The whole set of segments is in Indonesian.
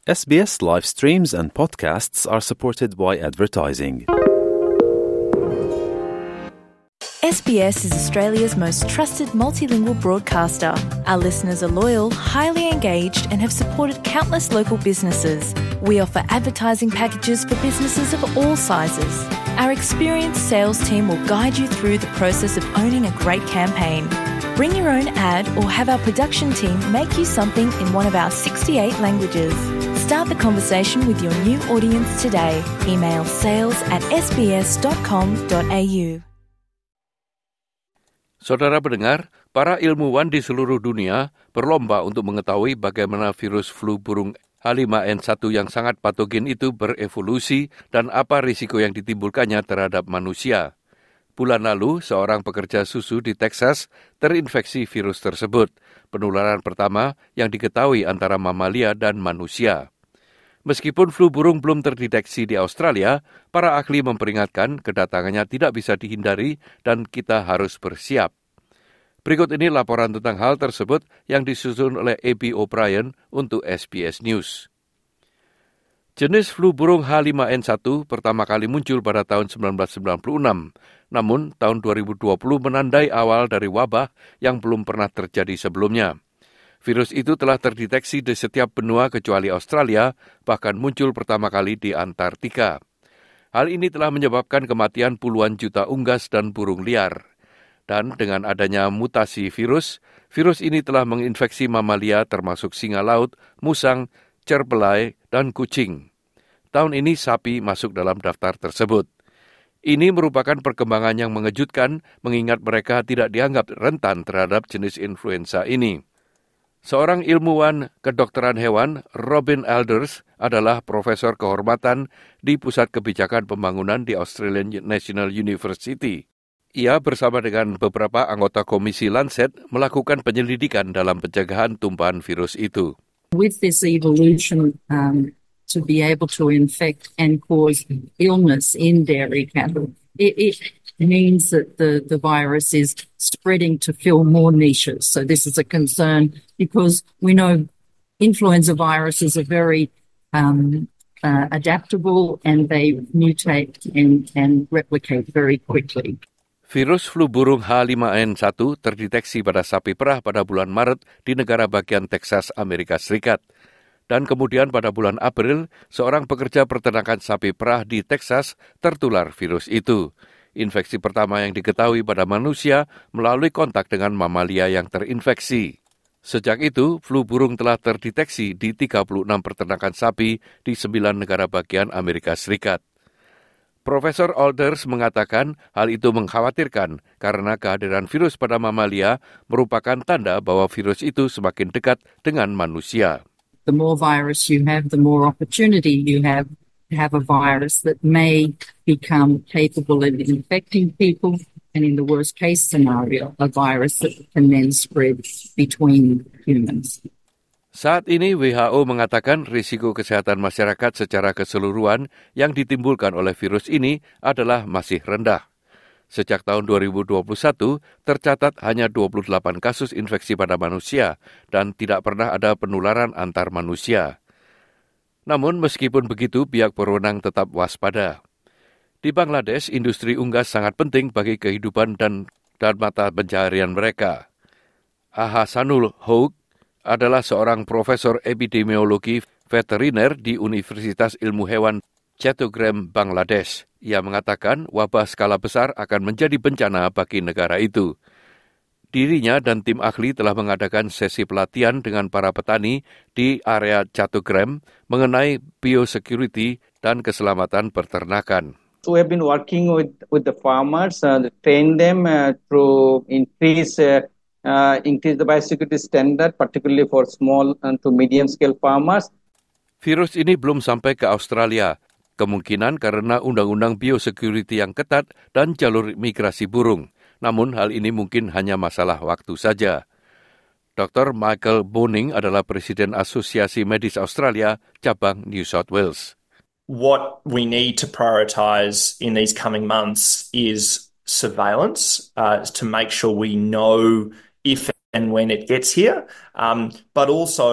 SBS live streams and podcasts are supported by advertising. SBS is Australia's most trusted multilingual broadcaster. Our listeners are loyal, highly engaged, and have supported countless local businesses. We offer advertising packages for businesses of all sizes. Our experienced sales team will guide you through the process of owning a great campaign. Bring your own ad or have our production team make you something in one of our 68 languages. Start the conversation with your new audience today. Email sales@sbs.com.au. Saudara pendengar, para ilmuwan di seluruh dunia berlomba untuk mengetahui bagaimana virus flu burung H5N1 yang sangat patogen itu berevolusi dan apa risiko yang ditimbulkannya terhadap manusia. Bulan lalu, seorang pekerja susu di Texas terinfeksi virus tersebut, penularan pertama yang diketahui antara mamalia dan manusia. Meskipun flu burung belum terdeteksi di Australia, para ahli memperingatkan kedatangannya tidak bisa dihindari dan kita harus bersiap. Berikut ini laporan tentang hal tersebut yang disusun oleh A.B. O'Brien untuk SBS News. Jenis flu burung H5N1 pertama kali muncul pada tahun 1996, namun tahun 2020 menandai awal dari wabah yang belum pernah terjadi sebelumnya. Virus itu telah terdeteksi di setiap benua kecuali Australia, bahkan muncul pertama kali di Antartika. Hal ini telah menyebabkan kematian puluhan juta unggas dan burung liar. Dan dengan adanya mutasi virus ini telah menginfeksi mamalia termasuk singa laut, musang, cerbelai, dan kucing. Tahun ini sapi masuk dalam daftar tersebut. Ini merupakan perkembangan yang mengejutkan mengingat mereka tidak dianggap rentan terhadap jenis influenza ini. Seorang ilmuwan kedokteran hewan, Robin Elders, adalah profesor kehormatan di Pusat Kebijakan Pembangunan di Australian National University. Ia bersama dengan beberapa anggota Komisi Lancet melakukan penyelidikan dalam pencegahan tumpahan virus itu. With this evolution to be able to infect and cause illness in dairy cattle, it means that the virus is spreading to fill more niches. So this is a concern because we know influenza viruses are very adaptable and they mutate and replicate very quickly. Virus flu burung H5N1 terdeteksi pada sapi perah pada bulan Maret di negara bagian Texas, Amerika Serikat. Dan kemudian pada bulan April, seorang pekerja peternakan sapi perah di Texas tertular virus itu. Infeksi pertama yang diketahui pada manusia melalui kontak dengan mamalia yang terinfeksi. Sejak itu, flu burung telah terdeteksi di 36 peternakan sapi di 9 negara bagian Amerika Serikat. Profesor Alders mengatakan hal itu mengkhawatirkan karena kehadiran virus pada mamalia merupakan tanda bahwa virus itu semakin dekat dengan manusia. The more virus you have, the more opportunity you have to have a virus that may become capable of infecting people, and in the worst case scenario, a virus that can then spread between humans. Saat ini WHO mengatakan risiko kesehatan masyarakat secara keseluruhan yang ditimbulkan oleh virus ini adalah masih rendah. Sejak tahun 2021, tercatat hanya 28 kasus infeksi pada manusia dan tidak pernah ada penularan antar manusia. Namun meskipun begitu, pihak berwenang tetap waspada. Di Bangladesh, industri unggas sangat penting bagi kehidupan dan mata pencaharian mereka. Ahasanul Hoque adalah seorang profesor epidemiologi veteriner di Universitas Ilmu Hewan Chattogram, Bangladesh. Ia mengatakan wabah skala besar akan menjadi bencana bagi negara itu. Dirinya dan tim ahli telah mengadakan sesi pelatihan dengan para petani di area Chattogram mengenai biosecurity dan keselamatan peternakan. So we have been working with the farmers, train them to increase the biosecurity standard, particularly for small and to medium scale farmers. Virus ini belum sampai ke Australia, kemungkinan karena undang-undang biosecurity yang ketat dan jalur migrasi burung. Namun hal ini mungkin hanya masalah waktu saja. Dr. Michael Boning adalah Presiden Asosiasi Medis Australia, cabang New South Wales. What we need to prioritise in these coming months is surveillance to make sure we know if and when it gets here, but also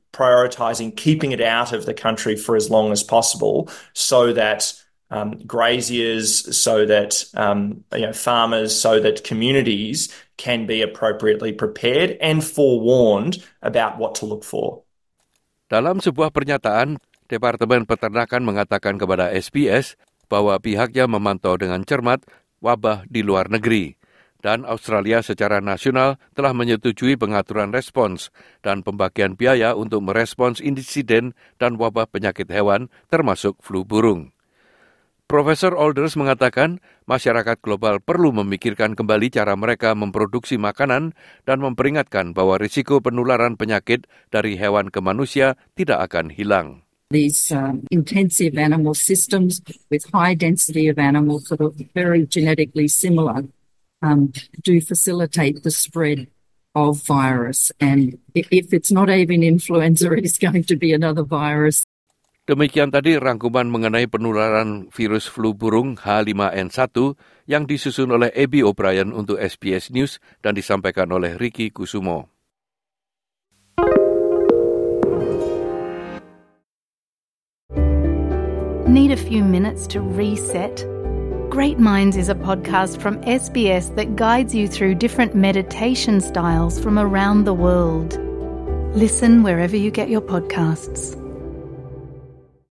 prioritising keeping it out of the country for as long as possible so that graziers, so that farmers, so that communities can be appropriately prepared and forewarned about what to look for. Dalam sebuah pernyataan, Departemen Peternakan mengatakan kepada SBS bahwa pihaknya memantau dengan cermat wabah di luar negeri. Dan Australia secara nasional telah menyetujui pengaturan respons dan pembagian biaya untuk merespons insiden dan wabah penyakit hewan termasuk flu burung. Profesor Alders mengatakan masyarakat global perlu memikirkan kembali cara mereka memproduksi makanan dan memperingatkan bahwa risiko penularan penyakit dari hewan ke manusia tidak akan hilang. These intensive animal systems with high density of animals that are very genetically similar do facilitate the spread of virus. And if it's not avian influenza, it is going to be another virus. Demikian tadi rangkuman mengenai penularan virus flu burung H5N1 yang disusun oleh Abby O'Brien untuk SBS News dan disampaikan oleh Ricky Kusumo. Need a few minutes to reset? Great Minds is a podcast from SBS that guides you through different meditation styles from around the world. Listen wherever you get your podcasts.